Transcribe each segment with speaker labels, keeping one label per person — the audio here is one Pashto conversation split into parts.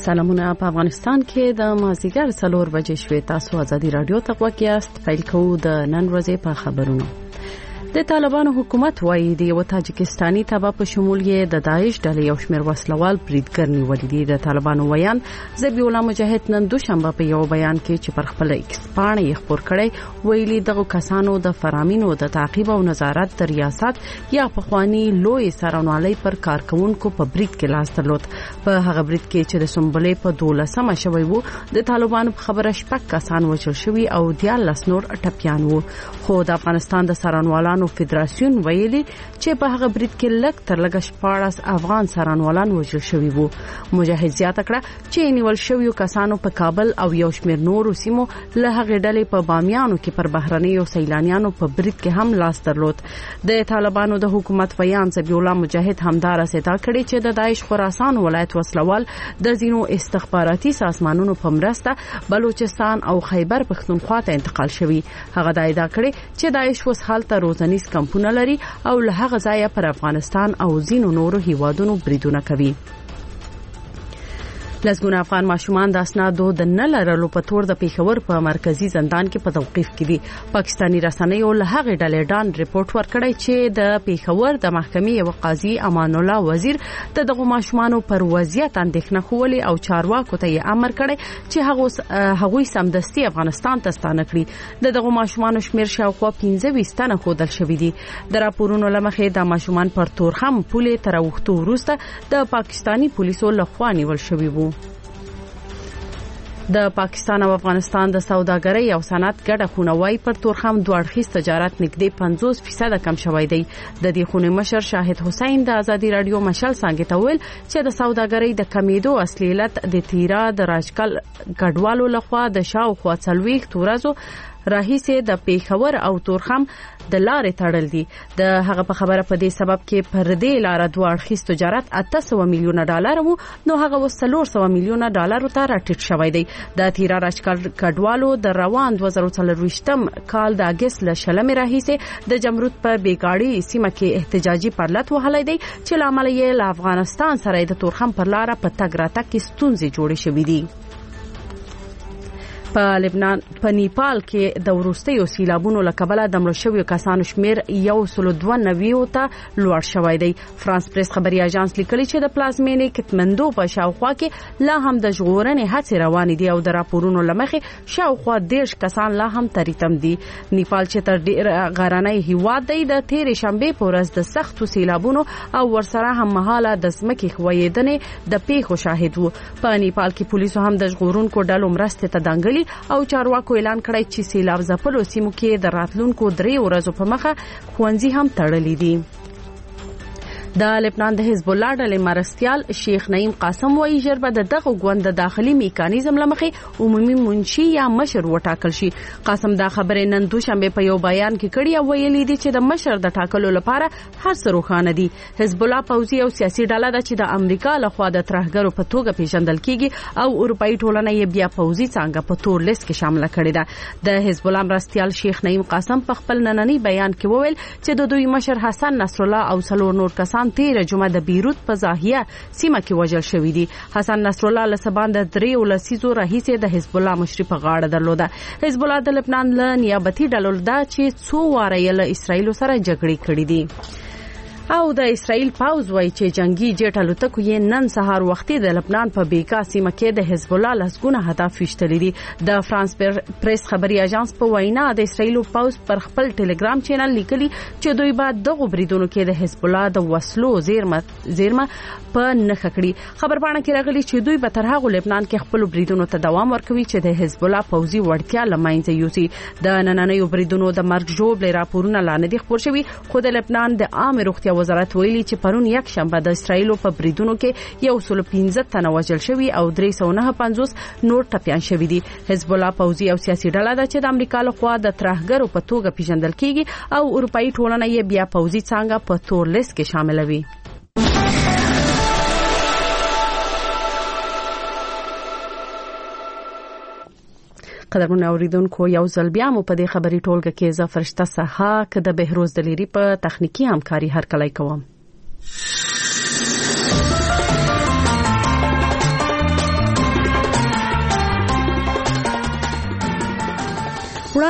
Speaker 1: سلامونه. په افغانستان کې د مازیګر 4 بجې شوې. تاسو ازادي رادیو ته غوږ یاست. پیل کوو د نن ورځې په خبرونو. د طالبانو حکومت وایي د یو تاجکستاني تبع په شمول یې د داعش ډلې یو شمېر وسلوال بریدګر نیولي دي. د طالبانو ویان ذبیح الله مجاهد نن دوشنبه په یو بیان کې چې پر خپل ایکس پاڼه یې خپور کړی ویلي دغه کسانو د فرامینو د تعقیب او نظارت د ریاست یا پخوانی لوی سرانوالي پر کارکونکو په برید کې لاس درلود. په هغه برید کې چې د سنبلې په 12مه شوی وو د طالبانو په خبره شپږ کسان وژل شوي او 14 نور ټپيان وو. خو د افغانستان د سرانوالانو فدراسیون ویلي چې په هغه برید کې لږ تر لږه 14 افغان سرانوالان وژل شوي وو. مجاهد زیاته کړه چې نیول شویو کسانو په کابل او یو شمېر نورو سیمو له هغې ډلې په بامیانو کې پر بهرنیو سیلانیانو په برید کې هم لاس درلود. د طالبانو د حکومت بیان ذبیح الله مجاهد همدارس ادعا کړې چې د داعش خراسان ولایت وسلوال د ځینو استخباراتي سازمانونو په مرسته بلوچستان او خیبر پښتونخوا ته انتقال شوی. هغه دا ادعا کړې چې داعش اوس حالت روزنیز کمپونه لري او له هغه ځایه پر افغانستان او ځینو نورو هیوادونو بریدونه کوي. لسګونه افغان ماشومان د اسنادو د نه لرلو په تور د پیښور په مرکزی زندان کې په توقیف کې دي. پاکستانی رسنیو له هغه ډلې ډان ریپورت ورکړی چې د پیښور د محکمې یو قاضي امان الله وزیر د دغه ماشومانو پر وضعیت اندېښنه خولي او چارواکو ته یې امر کړی چې هغوی سمدستي افغانستان ته ستانه کړي. دغه ماشومانو شمیر شاوخوا 25 تنه ښودل شوي دي. د راپورونو لمخې د ماشومان پر تورخم پولې تر وختو وروسته د پاکستانی پولیسو لخوا نیول شوي وو. د پاکستان او افغانستان د سوداګرۍ او صنعت ګډه خونوي پر تورخم دوه اړخیز تجارت نږدې 50% کم شوی دی. د دې خونې مشر شاهد حسین د ازادي رادیو مشال څنګه ته ویل چې د سوداګرۍ د کمیدو اصلي علت د تیرا د راجکل ګډوالو لخوا د شاوخوا 40 ورځو راهیسه د پیښور او تورخم د لارې تړل دي. د هغه په خبره په دې سبب کې پر دې لار دوه اړخیز تجارت 800 میلیونه ډالر وو نو هغه وس 400 میلیونه ډالر ته راټیټ شوی دی. د تیرا راجکل ګډوالو د روان 2023م کال د اگست ل شلمې راهیسه د جمرود په بیګاړي سیمه کې احتجاجي پرلط وهلای دی چې لامل یې له افغانستان سره د تورخم پر لار په تګ راتګ کې ستونزې جوړې شوې دي. په لبنان په نیپال کې د وروستیو سیلابونو له کبله د مړو شویو کسانو شمیر 192 ته لوړ شوی دی. فرانس پریس خبري اژانس لیکلي چې د پلازمینې کټمندو په شاوخوا کې لا هم د ژغورنې هڅې روانې دي او د راپورونو لمخې شاوخوا 10 کسان لا هم تریتم دي. نیپال چې تر ډیر غرنی هیواد دی د تیرې شنبه په ورځ د سختو سیلابونو او ورسره هم مهاله د ځمکې ښویېدنې د پیښو شاهد وو. په نیپال کې پولیسو هم د ژغورونکو ډلو مرستې ته دنګلي او چارواکو اعلان کړی چې سیلاب ځپلو سیمو کې د راتلونکو 3 ورځو په مخه ښوونځي هم تړلي دي. د لبنان د حزب الله ډلې مرستيال شیخ نعیم قاسم وایي ژر به دغه غوند د داخلي میکانیزم لمخې عمومي منشي یا مشر وټاکل شي. قاسم دا خبره نن دوشنبه په یو بیان کې کړی او ویلي دی چې د مشر د ټاکلو لپاره هر څه روښانه دي. حزب الله پوځي او سیاسي ډله ده چې د امریکا لخوا د ترهګرو په توګه پیژندل کیږي او اروپאי ټولنه یې بیا پوځي څنګه په تور لیست کې شامل کړی ده. د حزب الله مرستيال شیخ نعیم قاسم په خپل نننی بیان کې وویل چې د دوی مشر حسن نصر الله او څلور نور کسان تیر جمعه د بیروت په زاهیه سیمه کې وژل شوی دي. حسن نصر الله له سبان د 3 ولسیزو راهیسه د حزب الله مشري په غاړه درلوده. حزب الله د لبنان له نیابتي ډلو ده چې 2 واره یې له اسرایل سره جګړې کړې دي. او د اسرائیل پاوز وایي چې جنگي جټ الوتکو یې نن سهار وختي د لبنان په بیکا سیمه کې د حزب الله لسګونه هدف وشتلې دي. د فرانس پریس خبري اژانس په وینا د اسرائیل پاوز پر خپل ټلګرام چینل لیکلي چې دوی بعد دغه بریدونو کې د حزب الله د وسلو زیرمه په نخښه کړی. خبرپاڼه کې راغلي چې دوی به تر هغه لبنان کې خپل بریدونو ته دوام ورکوي چې د حزب الله پوځي وړتیا لمنځه یوسي. د نننیو بریدونو د مرګ ژوبل راپورونه لاندې خبر شوي خو د لبنان د عام روغتیا وزارت ویلي چې پرون یک شنبه د اسرائیل په بریدونو کې 115 تنه وژل شوي او 359 نور ټپيان شوي دي. حزب الله پوځي او سیاسي ډله ده چې د امریکا لخوا د ترهګرو په توګه پیژندل کیږي او اروپאי ټولنه یې بیا پوځي څنګه په تور لیست کې شاملوي. قدرمن اوریدونکو یو ځل بیا مو په دې خبري ټولګه کې زفرشته صحه د بهروز دلیری په تخنیکی همکاري هرکلی کوم.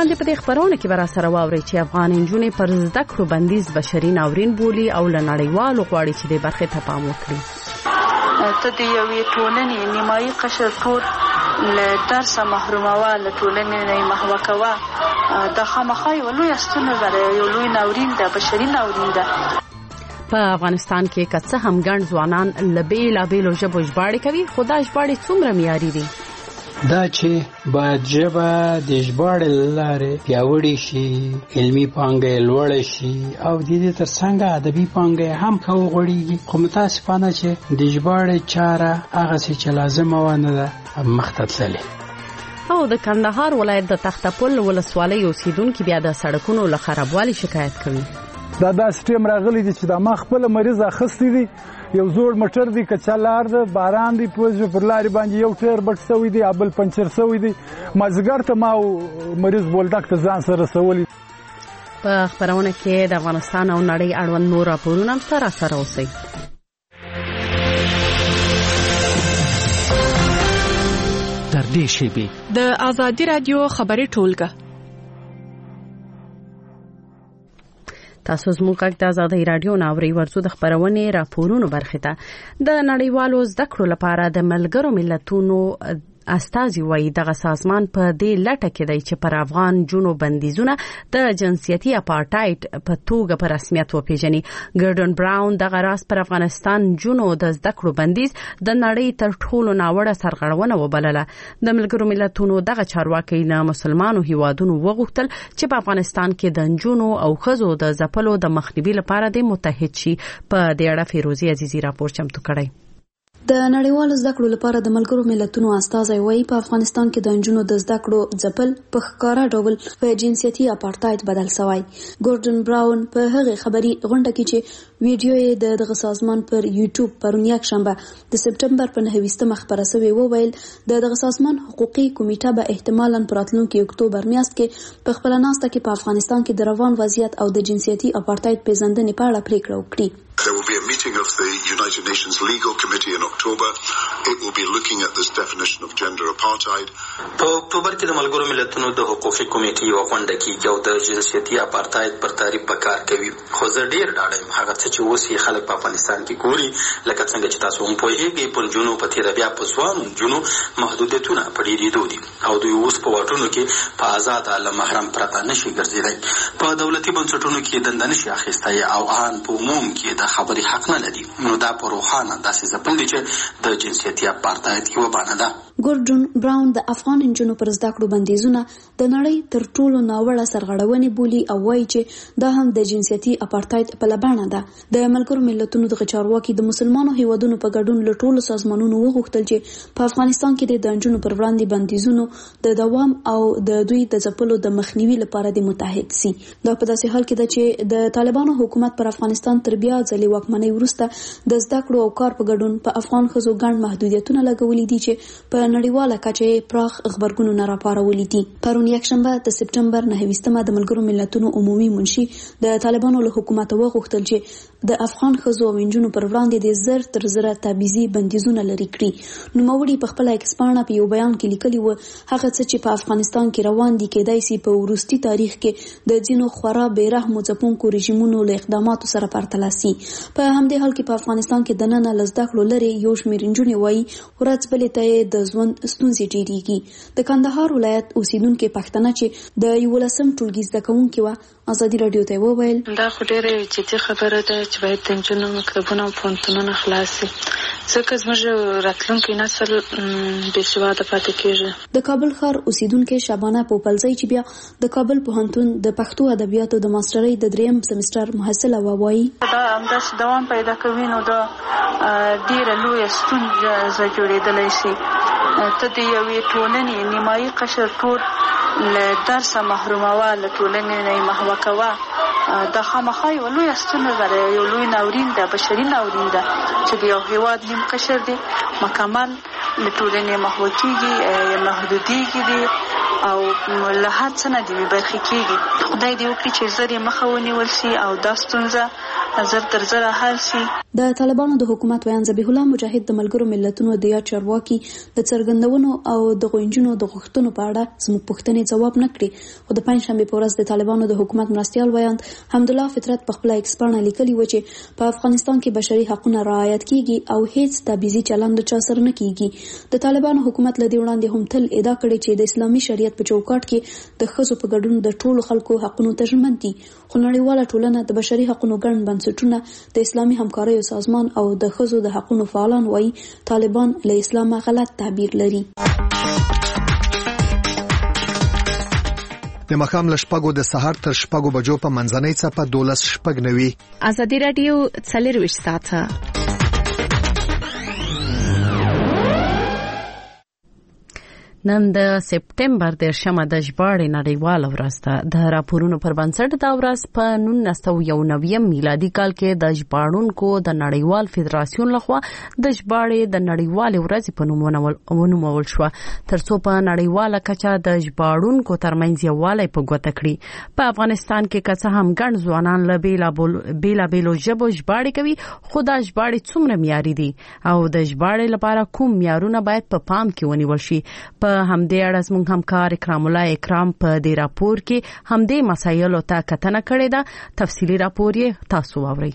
Speaker 1: لاندې په دې خبرونه کې برا سره واوري چې افغان نجونې پر زده کړو بندیز بشري ناورین بولي او لنړیوالو غواړي چې د برخې ته پام وکړي.
Speaker 2: ته د یوې ټولنې نیمایي قشر ټول له درسه محروموه، له ټولنې نه محوه کوه، د خامخا یو لویه ستونزه ده، یو لوی ناورین ده، بشري ناورین ده.
Speaker 1: په افغانستان کې که څه هم ګڼ ځوانان له بېلابېلو ژبو ژباړې کوي، خو دا ژباړې څومره معیاري دي؟
Speaker 3: دا چې باید ژبه د ژباړې له لارې پیاوړې شي، علمي پانګه یې لوړه شي او د دې تر څنګ ادبي پانګه یې هم ښه وغوړېږي. خو متاسفانه چې د ژباړې چاره هغسې چې لازمه ونه ده مخته تللې.
Speaker 1: او د کندهار ولایت د تختپل ولسوالۍ اوسیدونکي بیا د سړکونو له خرابوالي شکایت کوي.
Speaker 4: دا داسې ټیم راغلی دی چې دا ما خپل مریض اخستی دی، یو زوړ موټر دی، کچا لار ده، باران دی، پوزه پر لارې باندې یو ټیر بټ سوی دی، ابل پنچر سوی دی. مازګر ته ما مریض بولډک ته ځان سره رسولی.
Speaker 1: په خبرونه کې د افغانستان او نړۍ اړوند نور راپورونه هم سره اوسئ.
Speaker 5: تر دې شیبې
Speaker 6: د آزادي رادیو خبري ټولګه
Speaker 1: تاسو زموږ د آزادۍ رادیو ناوړي ورزو د خبرونه راپورونو برخه ده. د نړیوالو زده کړو لپاره د ملګرو ملتونو استازي وایي دغه سازمان په دې لټه کې دی چې پر افغان جنو بندیزونه د جنسيتي اپارټایډ په توګه په رسمیت وپیژني. ګورډن براون دغه راز پر افغانستان جنو د زده کړو بندیز د نړۍ تر ټولو ناوړه سرغړونه وبلله. د ملګرو ملتونو دغه چارواکي نه مسلمانو هیوادونو وغوښتل چې په افغانستان کې د جنو او ښځو د ځپلو د مخنیوي لپاره د متحد شي. په دې اړه فیروزي عزیزي راپور چمتو کړی.
Speaker 7: د نړیوالو زده کړو لپاره د ملګرو ملتونو استازي وایي په افغانستان کې د نجونو د زده کړو ځپل په ښکارا ډول په جنسيتي اپارټایډ بدل شوی. ګورډن براون په هغه خبري غونډه کې چې ویډیو یې دغه سازمان پر یوټیوب پرون یک شنبه د سپټمبر په 9 خبره شوی وویل دغه سازمان حقوقي کمیټه به احتمالاً په راتلونکي اکتوبر میاشت کې په خپل ناسته کې په افغانستان کې د روان وضعیت او د جنسيتي اپارټایډ پیژندنې په اړه پریکړه وکړي.
Speaker 8: There will be a meeting of the United Nations Legal Committee in October. It will be looking at this definition of gender apartheid.
Speaker 9: په اکتوبر کې د ملګرو ملتونو د حقوقي کمیټې یو غونډه کېږي او د جنسيتي اپارټایډ پر تعریف په کار کوي. خو زه ډېر ډاډه یم هغه څه چې اوس یې خلک په افغانستان کې ګوري لکه څنګه چې تاسو هم پوهېږئ په نجونو په تېره بیا په ځوانو نجونو محدودیتونه په ډېرېدو دي او دوی اوس په واټونو کې په ازاده له محرم پرته نشي ګرځېدی. په دولتي بنسټونو کې دنده نشي اخیستی او ان په عموم کې د خبرې حق نه لري. نو دا په روښانه داسې ځپل دي چې د جنسيتي اپارټایډ یوه بڼه ده.
Speaker 7: ګورډن براون د افغان نجونو پر زده کړو بندیزونه د نړۍ تر ټولو ناوړه سرغړونې بولي او وایي چې دا هم د جنسيتي اپارټایډ په لبانه ده. د ملګرو ملتونو د چارواکي د مسلمانو هیوادونو په ګډون له ټولو سازمانونو وغوښتل چې په افغانستان کې د نجونو پر وړاندې بندیزونو د دوام او د دوی د ځپلو د مخنیوي لپاره د متحد سي. دا په داسې حال کې ده چې د طالبانو حکومت پر افغانستان تر بیا ځلې واکمنۍ وروسته د زده کړو او کار په ګډون په افغان ښځو ګڼ محدودیتونه لګولي دي چې په نړیواله کچه پراخ خبرګونونه راپارولي دي. پرون یک شنبه د سپټمبر 9 د ملګرو ملتونو عمومي منشي د طالبانو له حکومت وغوښتل چې د افغان ښځو او نجونو پر وړاندې د زر تر زره تبعیضي بندیزونه لري کړي. نوموړي په خپل ایکسپانه په یو بیان کې لیکلي و هغه څه چې په افغانستان کې روان دي کېدای شي په وروستي تاریخ کې د ځینو خورا بیرحمو ځپونکو رژیمونو له اقداماتو سره پرتله شي. په همدې حال کې په افغانستان کې د نن له زده کړو لري یو شمېر نجونې وایي ورځ بلې ته د ژوند ستونزې ډېرېږي. د کندهار ولایت اوسیدونکې پښتنه چې د 11م ټولګي زده کوونکې وه آزادي راډیو ته وویل
Speaker 2: دا خو ډېره جدي خبره ده چې باید د نجونو مکتبونه او پوهنتونونه خلاص شي ځکه زموږ راتلونکی نسل بې سواده پاتې کېږي.
Speaker 7: د کابل ښار اوسیدونکې شبانه پوپلزی چې بیا د کابل پوهنتون د پښتو ادبیاتو د ماسټرۍ د 3م سمستر محصله وایي
Speaker 2: دا همداسې دوام پیدا کوي نو دا ډېره لویه ستونزه جوړېدلی شي. ته د یوې ټولنې نیمایي قشر ټول له درسه محروموه، له ټولنې نه محوه کوه، د خامخا یو لویه ستونزه ده، یو لوی ناورین ده، بشري ناورین ده چې د یو هېواد نیم قشر دی مکمل له ټولنې محوه کېږي یا محدودېږي دي او له هڅه نه دی برخې کېږي. خدای دې وکړي چې زر یې مخه ونیول شي او دا ستونزه زر تر زره حل شي.
Speaker 7: د طالبانو د حکومت ویان ذبیح الله مجاهد د ملګرو ملتونو د یاد چارواکي د څرګندونو او د غونجونو د غوښتنو په اړه زموږ پوښتنې ځواب نه کړي، خو د پنځشنبه په ورځ د طالبانو د حکومت مرستیال ویان حمدالله فطرت په خپل ایکس باندې لیکلي و چې په افغانستان کې بشري حقوقونه رعایت کیږي او هیڅ تبعیضي چلند چا سره نه کیږي. د طالبانو حکومت له دې وړاندې هم تل ادعا کړې چې د اسلامي شریعت په چوکاټ کې د ښځو په ګډون د ټولو خلکو حقوقو ته ژمن دي، خو نړیواله ټولنه د بشري حقوقو ګڼ بنسټونه د اسلامي همکاریو سازمان او د ښځو د حقوقو فعالان وایي طالبان له اسلامه غلط تعبیر لري.
Speaker 10: د مخام له شپږو د سهار تر شپږو بجو په منځنۍ څپه 12:09.
Speaker 6: ازادي رادیو 24 ساعته.
Speaker 1: نن د سپټمبر 10 د ژباړې نړیواله ورځ ده. د راپورونو پر بنسټ دا ورځ په 1991 میلادي کال کې د ژباړونکو د نړیوال فدراسیون لخوا د ژباړې د نړیوالې ورځ په نوم ونومول شو، ترڅو په نړیواله کچه د ژباړونکو ترمنځ یووالی په ګوته کړي. په افغانستان کې که څه هم ګڼ ځوانان له بیلابیلو ژبو ژباړې کوي، خو دا ژباړې څومره معیاري دي او د ژباړې لپاره کوم معیارونه باید په پام کې ونیول شي. په همدې اړه زموږ همکار اکرام الله اکرام په دې راپور کې همدې مسایلو ته کتنه کړې ده. تفصیلی راپور یې تاسو واورئ.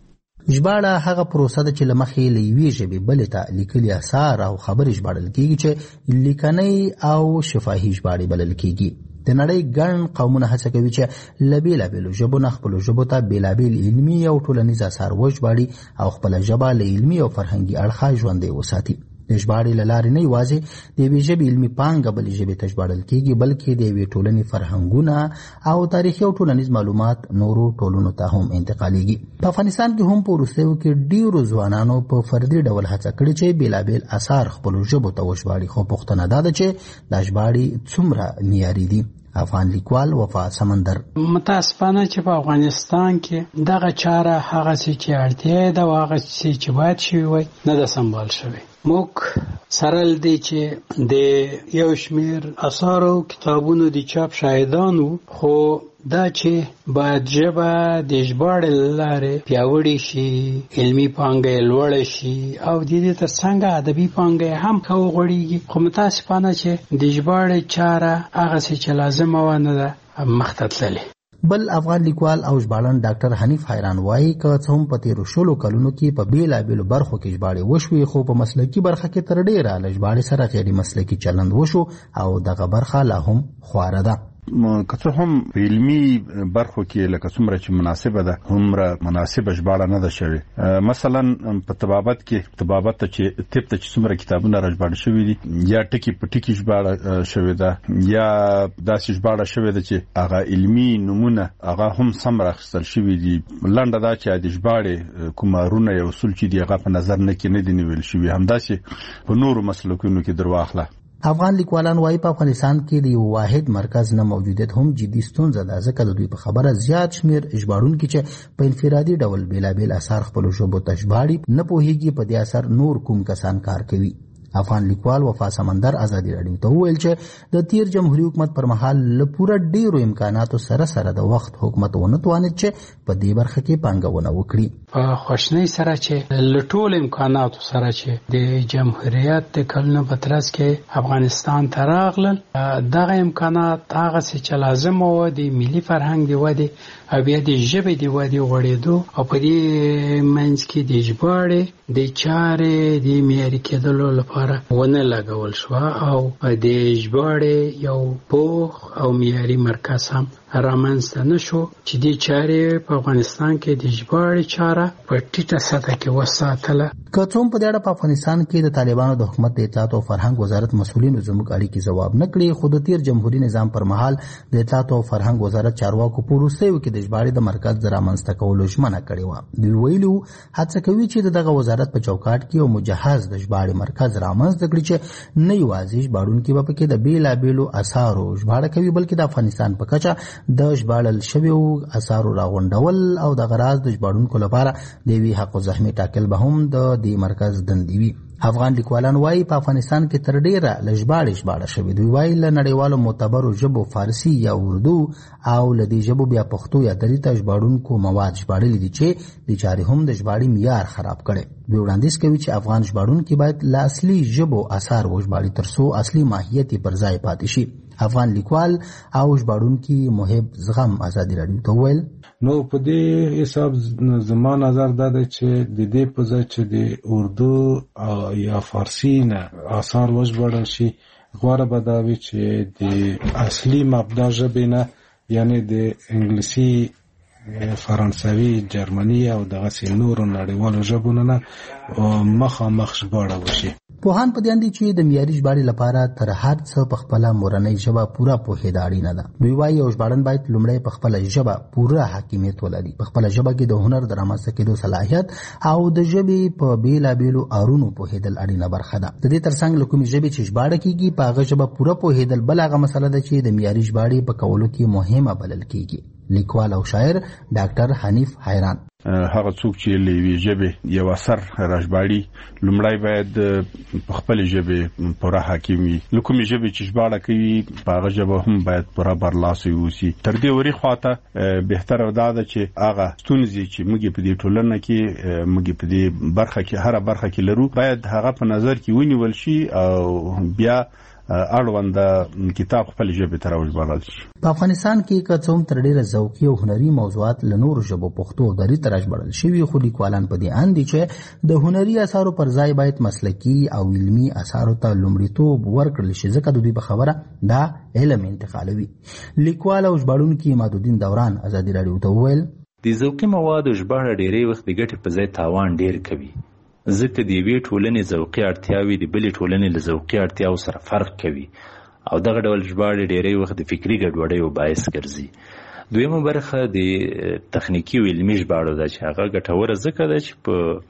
Speaker 11: ژباړه هغه پروسه ده چې لمخې له یوې ژبې بلې ته لیکلي اثار او خبرې ژباړل کېږي چې لیکنۍ او شفاهي ژباړې بلل کېږي. د نړۍ ګڼ قومونه هڅه کوي چې له بیلابیلو ژبو نه خپلو ژبو ته بیلابیل علمي او ټولنیز اثار وژباړي او خپله ژبه له علمي او فرهنګي اړخه ژوندۍ وساتي. د ژباړې له لارې نه یوازې د یوې ژبې علمي پانګه بلې ژبې ته ژباړل کېږي، بلکې د یوې ټولنې فرهنګونه او تاریخي او ټولنیز معلومات نورو ټولنو ته هم انتقالېږي. په افغانستان کې هم په وروستیو کې ډېرو ځوانانو په فردي ډول هڅه کړې چې بیلابیل اثار خپلو ژبو ته وژباړي، خو پوښتنه دا ده چې دا ژباړې څومره معیاري دي. افغان لیکوال وفا سمندر:
Speaker 3: متاسفانه چې په افغانستان کې دغه چاره هغه چې اړتیا ده او هغه چې باید شوی وي نه ده سمبال شوی. موږ سره لدی چې د یو شمیر اثار او کتابونو د چاپ شاهدانو، خو دا چې باید ژبه د ژباړې لارې پیاوړې شي، علمي پانګه لوړه شي او د دې ترڅنګ ادبي پانګه هم وغوړېږي، خو متاسفانه چې د ژباړې چاره هغه چې لازمه و نه ده مخته تللې.
Speaker 11: بل افغان لیکوال او ژباړن ډاکټر حنیف حیران وایي که څه هم په تیرو 16 کلونو کې په بیلابیلو برخو کې ژباړې وشوې، خو په مسلکي برخه کې تر ډیره له ژباړې سره غیر مسلکي چلند وشو او دغه برخه لا هم خواره ده.
Speaker 12: که څه هم په علمي برخو کې لکه څومره چې مناسبه ده هومره مناسبه ژباړه نه ده شوې. مثلا په طبابت کې طبابت ته چې طب ته چې څومره کتابونه راژباړل شوي دي، یا ټکي په ټکي ژباړه شوې ده، یا داسې ژباړه شوې ده چې هغه علمي نومونه هغه هم سم راخیستل شوي دي. لنډه دا چې د ژباړې کوم رونه یا اصول چې دي هغه په نظر نه کې نه دي نیول شوي. همداسې په نورو مسلکونو کې درواخله.
Speaker 11: افغان لیکوالان وایي په افغانستان کې د یو واحد مرکز نه موجودیت هم جدي ستونزه ده، ځکه د دوی په خبره زیات شمیر ژباړونکي چې په انفرادي ډول بیلابیل اثار خپلو ژبو ته ژباړي نه پوهیږي په دې اثر نور کوم کسان کار کوي. افغان لیکوال وفا سمندر ازادي رادیو ته وویل چې د تیر جمهوریت حکومت پر مهال له پوره ډیرو امکاناتو سره د وخت حکومت ونه توانید چې په دې برخه کې پانګونه وکړي.
Speaker 3: په خوشنۍ سره چې له ټولو امکاناتو سره چې د جمهوریت د کلونو په ترڅ کې افغانستان ته راغلل، دغه امکانات هغه چې لازم و د ملي فرهنګ د ودې او بیا د ژبې د ودې غوړېدو او په دې منځ کې د ژباړې د چارې د معیاري کېدلو لپاره ونه لګول شو او د ژباړې یو پوخ او معیاري مرکز هم رامنځته نشو چې د چارې په افغانستان کې د ژباړې چاره په ټیټه سطح کې وساتله.
Speaker 11: که څوم په دې اړه په افغانستان کې د طالبانو د حکومت د اطلاعات او فرهنګ وزارت مسؤلینو زموږ اړیکې ځواب نه کړي، خو د تیر جمهوریت نظام پر مهال د اطلاعات او فرهنګ وزارت چارواکو په وروستیو کې د ژباړې د مرکز د رامنځته کولو ژمنه کړې وه. دوی ویلي هڅه کوي چې دغه وزارت په چوکاټ کې یو مجهز د ژباړې مرکز رامنځته کړي چې نه یوازې ژباړونکي به پکې د بیلابیلو اثارو ژباړه کوي، بلکې د افغانستان په کچه د ژباړل شویو اثارو راغونډول او د غراض د ژباړونکو لپاره د یوې حق الزحمې ټاکل به هم د د مرکز دندې وي. افغان لیکوالان وایي په افغانستان کې تر ډیره لژباړه شوې. دوی وایي له نړیوالو معتبرو ژبو فارسي یا اردو او له دې ژبو بیا پښتو یا دري ته ژباړونکو مواد ژباړلي دي چې د چارې هم د ژباړې معیار خراب کړي. دوی وړاندیز کوي چې افغان ژباړونکي باید له اصلي ژبو اثار وژباړي ترڅو اصلي ماهیت پر ځای پاتې شي. افغان لیکوال او ژباړونکي محب زغم ازادي راډیو ته وویل
Speaker 13: نو په دې حساب زما نظر دا دی چې د دې په ځای چې د اردو یا فارسی نه آثار وژباړل شي غوره به دا وي چې د اصلي مبدا ژبې نه یعنی د انګلیسي فرانسوي جرمني او دغسې نورو نړیوالو ژبو نه مخامخ ژباړه وشي.
Speaker 11: پوهان په دې اند دي چې د معیاري ژباړې لپاره تر هر څه په خپله مورنۍ ژبه پوره پوهېدا اړینه ده. دوی وایي یو ژباړن باید لومړی په خپله ژبه پوره حاکمیت ولري، په خپله ژبه کې د هنر د رامنځته کېدو صلاحیت او د ژبې په بېلابېلو اړونو پوهېدل اړینه برخه ده. د دې ترڅنګ له کومې ژبې چې ژباړه کېږي په هغه ژبه پوره پوهېدل بل هغه مسله ده چې د معیاري ژباړې په کولو کې مهمه بلل کېږي. لیکوال او شاعر ډاکټر حنیف حیران
Speaker 12: هغه څوک چې له یوې ژبې یو اثر راژباړي لومړی باید په خپلې ژبې پوره حاکم وي. له کومې ژبې چې ژباړه کوي په هغه ژبه هم باید پوره برلاسی اوسي. تر دې ورې خواته بهتره دا ده چې هغه ستونزې چې موږ په دې ټولنه کې موږ په دې برخه کې هره برخه کې لرو باید هغه په نظر کې ونیول شي او بیا اړوند کتاب خپل ژبې ته راوژباړل شي.
Speaker 11: په افغانستان کې که څوم تر ډیره ذوقي او هنري موضوعات له نورو ژبو پښتو او دري ته راژباړل شوي، خو لیکوالان په دې اند دي چې د هنري اثارو پر ځای باید مسلکي او علمي اثارو ته لومړیتوب ورکړل شي، ځکه د دوی په خبره دا علم انتقالوي. لیکوال او ژباړونکي مادودین دوران ازادي راډیو ته وویل
Speaker 14: د ذوقي موادو ژباړه ډیری وخت د ګټې په ځای تاوان ډیر کوي، ځکه د یوې ټولنې ذوقي اړتیاوې د بلې ټولنې له ذوقي اړتیاو سره فرق کوي او دغه ډول ژباړې ډیری وخت د فکري ګډوډیو باعث ګرځي. دویمه برخه د تخنیکي او علمي ژباړو ده چې هغه ګټوره ځکه ده چې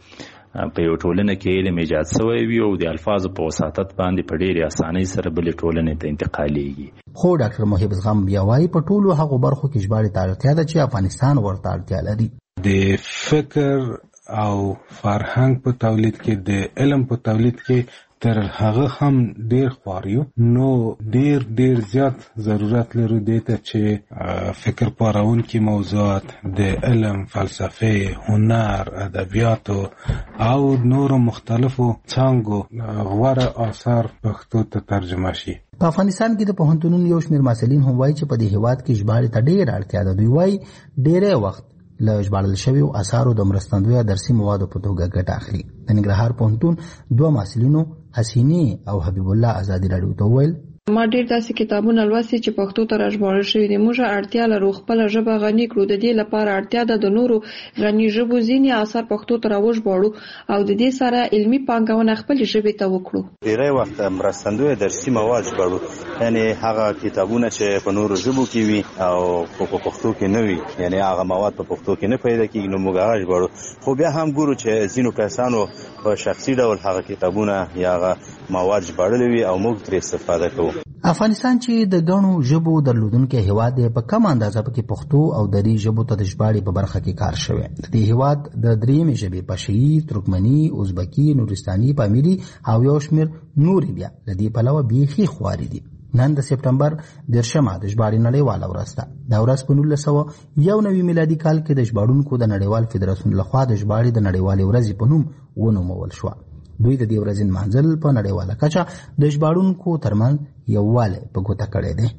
Speaker 14: په یو ټولنه کې علم ایجاد شوی وي او د الفاظو په وساطت باندې په ډېرې اسانۍ سره بلې ټولنې ته انتقالېږي.
Speaker 11: خو ډاکټر محب زغم بیا وایي په ټولو هغو برخو کې ژباړې ته اړتیا ده چې افغانستان ورته اړتیا لري.
Speaker 13: د فکر او فرهنګ په تولید کې د علم په تولید کې تر هغه هم ډیر خواریو، نو ډیر زیات ضرورت لرو دې ته چې فکر پارونکي موضوعات د علم، فلسفه، هنر، ادبیاتو او نورو مختلفو څانګو غوره آثار پښتو ته ترجمه شي.
Speaker 11: په افغانستان کې د پوهنتونونو یو شمېر محصلین هم وایي چې په دې هېواد کې ژباړې ته ډېره اړتیا ده. دوی وایي ډېری وخت له ژباړل شویو اثارو د مرستندوی یا درسي موادو په توګه ګټه اخلي. د ننګرهار پوهنتون دوه محصلینو حسینې او حبیب الله ازادي راډیو ته وویل
Speaker 15: ما ډیر داسې کتابونه لوستي چې پښتو ته راژباړل شوي دي. موږ اړتیا لرو خپله ژبه غني کړو. د دې لپاره اړتیا ده د نورو غني ژبو ځینې اثار پښتو ته راوژباړو او د دې سره علمي پانګونه خپلې ژبې ته وکړو.
Speaker 16: ډېری وخت مرستندوی درسي مواد ژباړو، یعنې هغه کتابونه چې په نورو ژبو کې وي او په پښتو کې نه وي، یعنې هغه مواد په پښتو کې نه پیدا کېږي، نو موږ هغه ژباړو. خو بیا هم ګورو چې ځینو کسانو په شخصي ډول هغه کتابونه یا هغه مواد ژباړلي وي او موږ ترې استفاده کوو.
Speaker 11: افغانستان چې د ګڼو ژبو درلودونکی هیواد دی، په کم اندازه پکې پښتو او دري ژبو ته د ژباړې په برخه کې کار شوی. د دې هیواد د درېیمې ژبې پشهي، ترکمني، ازبکي، نورستاني، پامیري او یو شمېر نورې بیا له دې پلوه بیخي خوارې دي. نن د سپټمبر 10مه د ژباړې نړیواله ورځ ده. دا ورځ په 1991 میلادي کال کې د ژباړونکو د نړیوال فدراسیون لخوا د ژباړې د نړیوالې ورځې په نوم ونومول شوه. دوی د دې ورځې نمانځل په نړیواله کچه د ژباړونکو ترمنځ یووالی په ګوته کړی دی.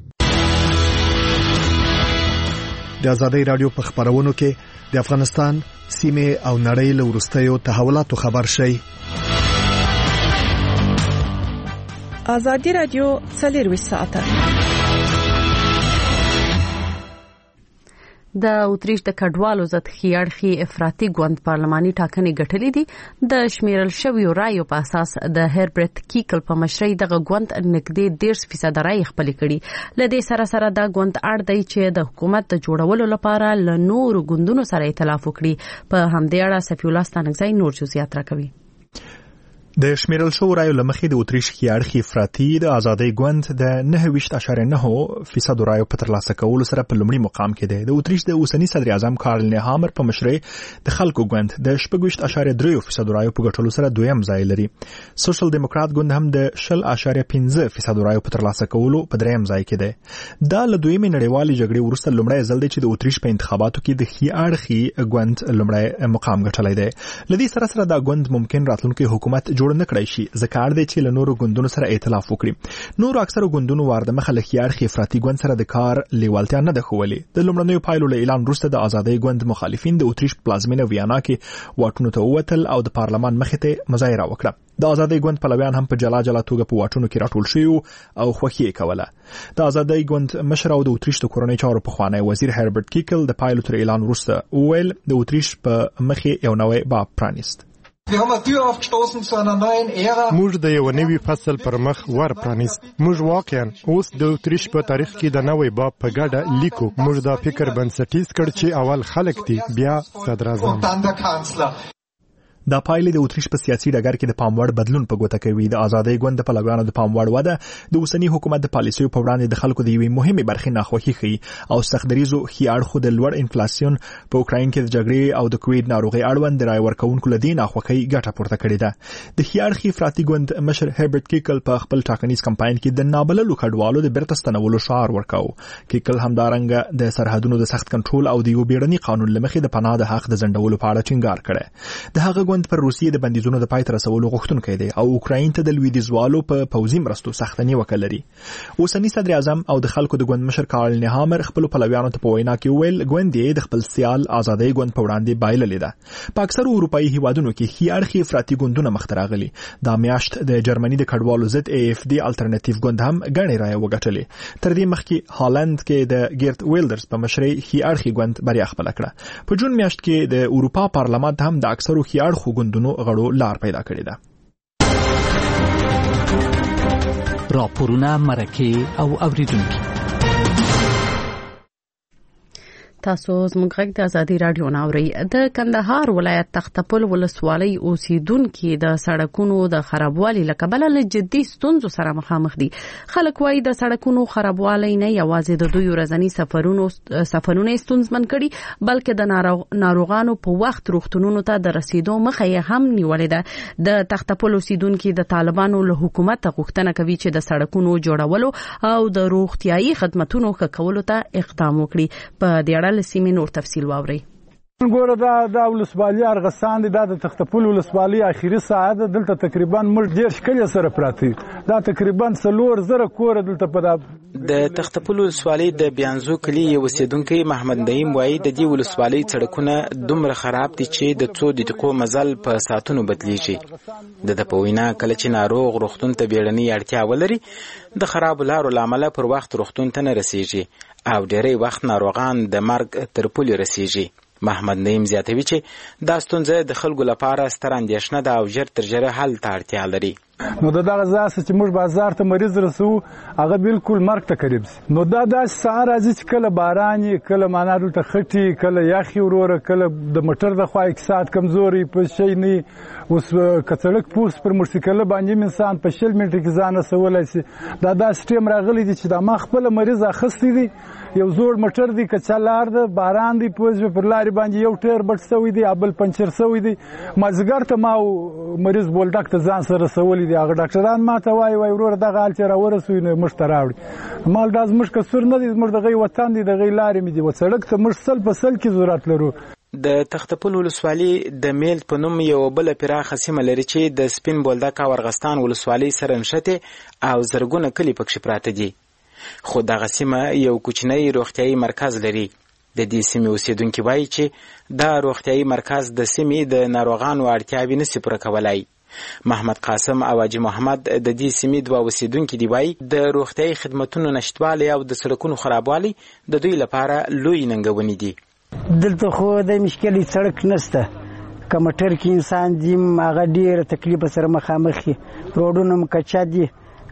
Speaker 10: د ازادۍ راډیو په خبرونو کې د افغانستان سیمه او نړۍ له وروستیو تحولاتو خبر شئ.
Speaker 6: ازادي راډیو 24 ساعته
Speaker 1: د اوتریش د کډوالو ضد خیاړخي افراطي ګوند پارلماني ټاکنې ګټلې دي. د شمیرل شویو رایو په اساس د هربرت کیکل په مشرۍ دغه ګوند نږدې 10% رای خپل کړي. لدې سره دا ګوند اړ دی چې د حکومت د جوړولو لپاره له نورو ګوندونو سره ائتلاف وکړي. په همدې اړه صفی الله ستانکزی نور جزئیات راکوي.
Speaker 10: د شمیرل شو رایو لمخې د اتریش خیاړخي افراطي د ازادۍ ګوند د 9.9% رایو په ترلاسه کولو سره په لومړي مقام کې دی. د اتریش د اوسنی صدر اعظم کارل نیهامر په مشرۍ د خلکو ګوند د 6.3% رایو په ګټلو سره دویم ځای لري. سوشل دیموکرات ګوند هم د 0.5% رایو په ترلاسه کولو په دریم ځای کې دی. دا له دویمې نړیوالې جګړې وروسته لومړی ځل دی چې د اتریش په انتخاباتو کې د خیاړخي ګوند لومړی مقام ګټلی دی. لدې سره دا ګوند ممکن راتلونکي حکومت جوړ نه کړی شي ځکه اړ دی چې له نورو ګوندونو سره ائتلاف وکړي. نورو اکثرو ګوندونو وارده مخه له خیاړخي افراطي ګوند سره د کار لیوالتیا نه ده ښولې. د لومړنیو پایلو له اعلان وروسته د ازادۍ ګوند مخالفین د اتریش پلازمینه ویانا کې واټونو ته ووتل او د پارلمان مخې ته مظاهره وکړه. د ازادۍ ګوند پلویان هم په جلا جلا توګه په واټونو کې راټول شوي او خوښي یې کوله. د ازادۍ ګوند مشر او د اتریش د کورنۍ چارو پخوانی وزیر هربرت کیکل د پایلو تر اعلان وروسته وویل د اتریش په مخې یو نوی باب پرانیست.
Speaker 17: موږ د یو نوي فصل پر مخ ور پرانیست. موږ واقعا اوس د اتریش په تاریخ کې د نوې باب په ګډه لیکو. موږ دا فکر بنسټیز کړ چې اول خلک دي بیا صدر اعظم.
Speaker 10: دا پایلې د اتریش په سیاسي ډګر کې د پاموړ بدلون په ګوته کوي. د ازادۍ ګوند د پلویانو د پاموړ وده د اوسني حکومت د پالیسیو په وړاندې د خلکو د یوې مهمې برخې ناخوښي ښيي او سختدریزو خیاړخو د لوړ انفلاسیون په اوکراین کې د جګړې او د کووید ناروغۍ اړوند د رای ورکوونکو له دې ناخوښۍ ګټه پورته کړې ده. د خیاړخي افراطي ګوند مشر هربرت کیکل په خپل ټاکنیز کمپاین کې د نابللو کډوالو د بیرته ستنولو شعار ورکاو. کیکل همدارنګه د سرحدونو د سخت کنټرول او د یو بیړني قانون لمخې د پناه د حق د ځنډولو په اړه ټینګار کړی. د هغه ګوند پر روسیې د بندیزونو د پای ته رسولو غوښتونکی دی او اوکراین ته د لویدیځوالو په پوځي مرستو سخته نیوکه لري. اوسنی صدر اعظم او د خلکو د ګوند مشر کارل نیهامر خپل پلویانو ته په وینا کې وویل ګوند یې د خپل سیال ازادۍ ګوند په وړاندې بایللې ده. په اکثرو اروپایي هیوادونو کې خیاړخي افراطي ګوندونه مخ ته راغلي. دا میاشت د جرمني د کډوالو ضد AFD الټرنیټیو ګوند هم ګڼې رایې وګټلې. تر دې مخکې هالند کې د ګیرت ویلډرز په مشرۍ خیاړخي ګوند بریا خپله کړه. په جون میاشت کې د اروپا پارلمان هم د اکثرو خیاړخو ګوندونو غړو لار پیدا کړې ده.
Speaker 5: راپورونه مرکه او اوریدونکو
Speaker 1: تاسو زموږ غږ د ازادي رادیو ناوري. د کندهار ولایت تختپل ولسوالۍ اوسیدونکو د سړکونو د خرابوالي لکبل له جدي ستونزو سره مخامخ دي. خلک وايي د سړکونو خرابوالي نه یوازې د دوی ورځنی سفرونه ستونزمن کړي بلکې د ناروغانو په وخت روغتونونو ته د رسیدو مخه یې هم نیولې ده. د تختپل اوسیدونکو د طالبانو له حکومت غوښتنه کوي چې د سړکونو جوړولو او د روغتيایي خدماتو ښه کولو ته اقدام وکړي. په دې لسیمه نور تفصیل واوري.
Speaker 4: ګوره دا ولسوالي ارغستان دی. دا د تختپل ولسوالي اخیری ساحه ده. دلته تقریبا موږ ډیر شکل سره پراتی. دا تقریبا 4000 کور دلته په
Speaker 18: د تختپل ولسوالي د بیانزو کلی اوسیدونکو محمد نعیم وایي د دې ولسوالي سړکونه دومره خراب دي چې د 2 دقیقو مزل په ساعتونو بدلیږي. د پوینا کله چې ناروغ روغتون ته بیړنی اړتیا ولري د خراب لارو لامل پر وخت روغتون ته نه رسیږي او ډېری وخت ناروغان د مرګ تر پولې رسیږي. محمد نعیم زیاتوي چې دا ستونزه د خلکو لپاره ستر اندېښنه ده او ژر تر ژره حل ته اړتیا لري.
Speaker 4: نو دغه ځای چې موږ بازار ته مریض رسو هغه بالکل مرګ ته قریب سي. نو دا سهار راځي چې کله باران کله معنا دلته خټي کله یاخي وروره کله د موټر د خوا اقتصاد کمزوري په شي نه اوس کڅړک پوس پر موټرسایکل باندې انسان په 20 منټه کې ځان رسولای شي. دا سیستم راغلی دی چې دا ما خپل مریض اخستې دي یو زوړ موټر دی کچالار ده باران دی پوز پر لاري باندې یو ټیر بټ سوی دی ابل پنچر سوی دی مازګر ته ما مریض بولډک ته ځان سره رسولي دی. هغه ډاکټران ما ته وای ورور دغه حال چې را ورسوي نو مشته راوړي. مال داز مش کسر نه دي زموږ دغه وطن دی دغه لارې مې دی وسړک ته مش سل په سل کې ضرورت لرو.
Speaker 18: د تختپل ولسوالي د میل په نوم یو بل پراخه سیمه لري چې د سپین بولدک او ارغستان ولسوالي سره نښته او زرګونه کلی پکې پراته دي. خو دغه سیمه یو کوچنی روغتيایي مرکز لري. د دې سیمې اوسیدونکو وایي چې دا روغتيایي مرکز د سیمې د ناروغانو اړتیاوې نشي پوره کولای. محمد قاسم او حاجی محمد د دې سیمې دوه اوسیدونکو دی وایي د روغتيایي خدماتو نشټوالي او د سړکونو خرابوالي د دوی لپاره لوی ننګونې دي.
Speaker 19: دلته خو د مشکلې سړک نشته. کمټر کې انسان دی هغه ډیر تکلیف سره مخامخ دي. روډونه مکچا دي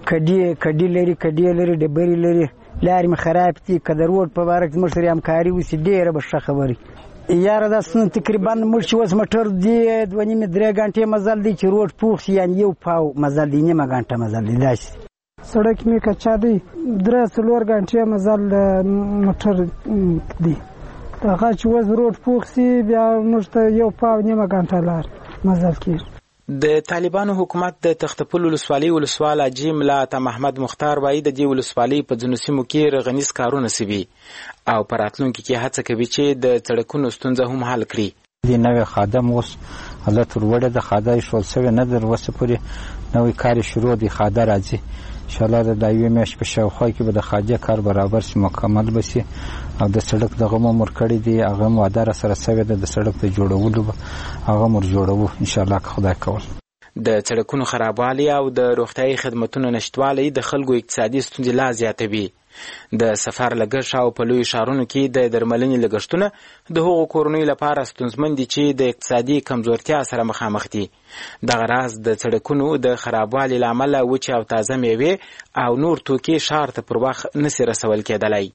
Speaker 19: کډي لري ډبري لري لارې خراب دي. کله روډ په بارک مشر همکاري وسی ډیره به ښه خبري. یاره دا تقریبا موږ چې اوس موټر دی 2.5-3 غنټې مزل دی چې روډ پوخ شي یعنې 1 پاو مزل دی 1 غنټه مزل دی داسې
Speaker 20: سړک مې کچا دی 3-4 غنټې مزل موټر دی هغه چې اوس روډ پوخ شي بیا موږ ته 1 پاو 1 غنټه لار مزل کېږي.
Speaker 18: د طالبانو حکومت د تختپل ولسوالۍ ولسوال حاجي ملا عطا محمد مختار وایي د دې ولسوالۍ په ځینو سیمو کې رغنیز کارونه سوي او په راتلونکي کې هڅه کوي چې د سړکونو ستونزه هم حل کړي.
Speaker 21: د نوې خادم اوس حالت وروړه د خاده شول سوي نه در وسه پورې نوې کار شروع دی خاده راځي ان شاء الله د دایوي مېش په شاوخوا کې به د خاده کار برابر شي مکمل بشي او د سړک دغه مور کړی دی هغه موداره سره سوي د سړک ته جوړولو هغه مور جوړو ان شاء الله خدای کول.
Speaker 18: د سړکونو خرابوالی او د روغتیايي خدماتونو نشټوالی د خلکو اقتصادي ستونزې لا زیاتوي. د سفر لګښت او په لوی ښارونو کې د درملنې لګښتونه د هغو کورنیو لپاره ستونزمن دي چې د اقتصادي کمزورتیا سره مخامخ دي. دغه راز د سړکونو د خرابوالي له امله وچې او تازه میوې او نور توکي ښار ته پر وخت نسي رسول کېدلی.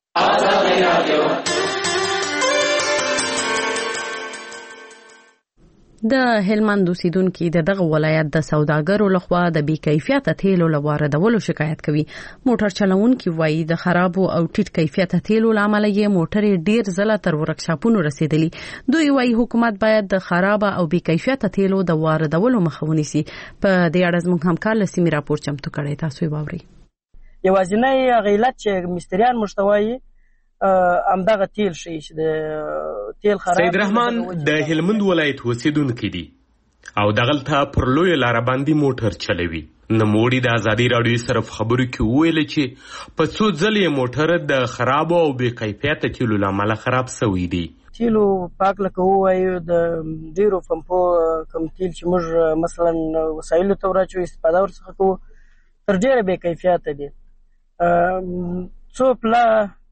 Speaker 1: د هلمند اوسیدونکي د دغه ولایت د سوداګرو لخوا د بې کیفیته تیلو له واردولو شکایت کوي. موټر چلوونکي وایي د خرابو او ټیټ کیفیته تیلو له امله یې موټرې ډیر ځله تر ورکشاپونو رسیدلي. دوی وایي حکومت باید د خرابه او بې کیفیته تیلو د واردولو مخه ونیسي. په دې اړه زموږ همکار لسیمې راپور چمتو کړی، تاسو یې واورئ.
Speaker 22: یوازینی علت چې مستریان مشتوي امدغه تیل شي چې د تیل خراب.
Speaker 23: سید رحمان د هلمند ولایت اوسیدونکی دی او دغلته پر لوی لار باندې موټر چلوي. نوموړي د ازادي راډیو سره خبرو کې ویل چې په څو ځلې موټر د خراب او بې کیفیته تیلو له امله خراب شوی دی.
Speaker 22: تیلو پاک لکه وایو د ډیرو پمپو کوم تیل چې موږ مثلا وسایلو ته ورچو استفاده ورڅخه کوو تر ډیره بې کیفیته دي. څو پلا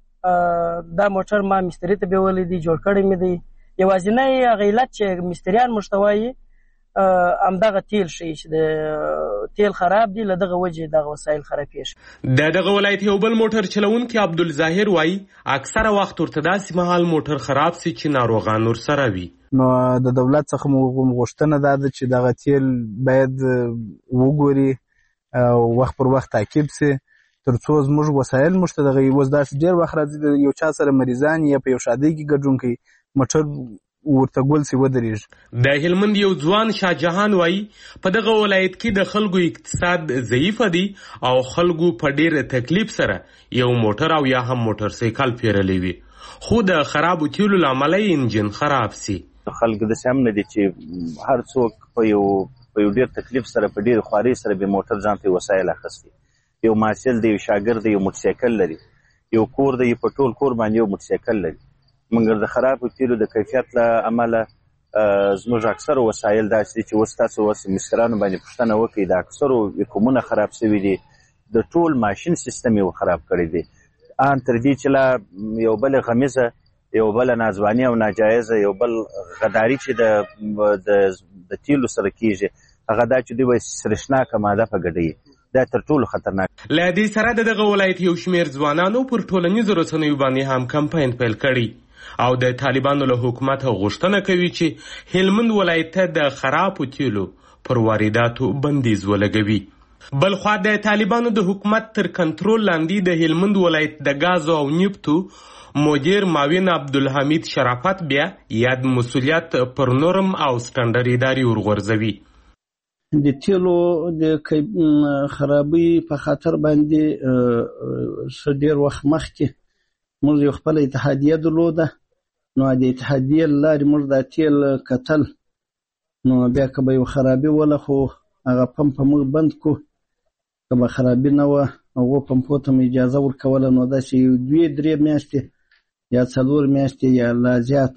Speaker 22: دا موټر ما مستری ته بیولې دي جوړ کړی مې دی. یوازینی علت چې مستریان مشتوي امدغه تیل شي چې د تیل خراب دی له دغه وجې دغه وسایل خرابېږي.
Speaker 23: دغه ولایت یو بل موټر چلوونکی عبدالظاهر وایي اکثره وخت ورته داسې مهال موټر خراب سي چې ناروغان ورسره وي.
Speaker 24: نو د دولت څخه موږ غوښتنه دا ده چې دغه تیل باید وګوري او وخت پر وخت تعقیب سي تر څو زموږ وسایل موږ ته دغه اوس داسې ډېر وخت راځي د یو چا سره مریضان یا په یو شادۍ کې ګډون کوي موټر ورته ګول سي ودرېږي.
Speaker 23: د هلمند یو ځوان شاه جهان وایي په دغه ولایت کې د خلکو اقتصاد ضعیف دی او خلکو په ډېر تکلیف سره یو موټر او یا هم موټر سایکل پیرلی وي خو د خرابو تیلو له امله انجن خراب سي.
Speaker 16: خلک د سم نه دي چې هر څوک په یو ډېر تکلیف سره په ډېر خواري سره به موټر ځان ته وسایل اخستي. یو محصل دی، یو شاګرد دی، یو موټرسایکل لري، یو کور دی، په ټول کور باندې یو موټرسایکل لري. مګر د خرابو تیلو د کیفیت له امله زموږ اکثر وسایل داسې چې اوس تاسو اوس مسترانو باندې پوښتنه وکړئ د اکثرو کومونه خراب شوي دي. د ټول ماشین سیستم یې خراب کړی دی. ان تر دې چې لا یو بل غمیزه، یو بل ناځواني او ناجایزه، یو بل غداري چې د تیلو سره کیږي هغه دا چې دوی وایي سرشناکه ماده په ګډوي. دا تر ټولو خطرناک.
Speaker 23: له دې سره دغه ولایت یو شمېر ځوانانو پر ټولنیزو رسنیو باندې هم کمپاین پیل کړی او د طالبانو له حکومت غوښتنه کوي چې هلمند ولایت ته د خرابو تیلو پر وارداتو بندیز ولګوي. بلخوا د طالبانو د حکومت تر کنټرول لاندې د هلمند ولایت د غازو او نفتو مدیر معاون عبدالحمید شرافت بیا یاد مسؤلیت پر نورم او سټنډرډ ادارې ورغورځوي.
Speaker 25: د تیلو د خرابۍ په خاطر باندې ډېر وخت مخکې موږ یو خپل اتحادیه درلوده. نو د اتحادیې له لارې موږ دا تیل کتل نو بیا که به یو خرابي وله خو هغه پمپ موږ بند کړو. که به خرابي نه وه هغو پمپو ته مو اجازه ورکوله نو داسې 2-3 میاشتې یا 4 میاشتې یا لا زیات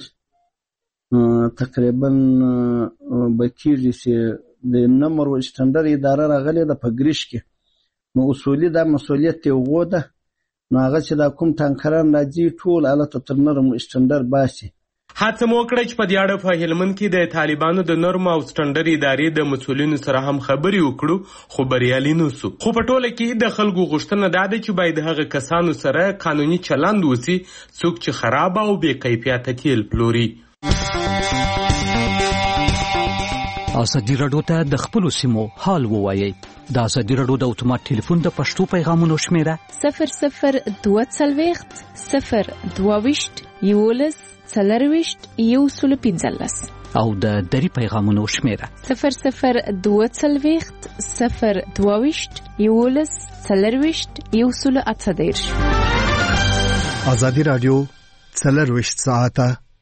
Speaker 25: تقریبا به کېږي چې د نمبر و سټنډرډ اداره راغلې ده په ګریش کې. نو اصولي دا مسؤلیت یې هغو ده. نو هغه چې دا کوم ټانکران راځي ټول هلته تر نرم سټنډرډ باسي.
Speaker 23: هڅه مو وکړه چې په دې اړه په هلمند کې د طالبانو د نرم او سټنډرډ ادارې د مسؤلینو سره هم خبرې وکړو خو بریالي نه سو. خو په ټوله کې د خلکو غوښتنه دا ده چې باید هغه کسانو سره قانوني چلند وسي څوک چې خراب او بې کیفیته تیل پلوري.
Speaker 5: ازادي راډیو ته د خپل سیمو حال ووایي. د ازادي راډیو د اتومات ټلیفون د پښتو پیغامونو شمیره
Speaker 2: 0022 022 11 115
Speaker 5: او د دری پیغامونو شمیره
Speaker 2: 0022 022 11 118.
Speaker 3: ازادي راډیو 24 ساعته